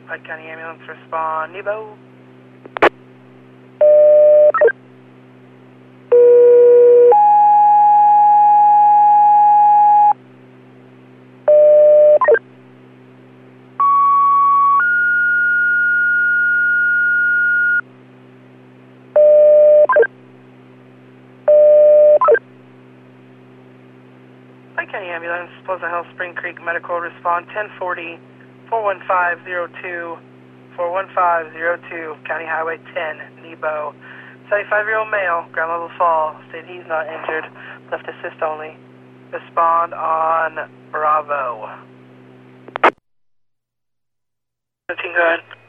Pike County Ambulance, respond. Nebo. Pike County Ambulance, Pleasant Hill, Spring Creek Medical, respond 1040 41502 41502, County Highway 10, Nebo. 75-year-old male, ground level fall, stated he's not injured, left assist only. Respond on Bravo. 15, go ahead.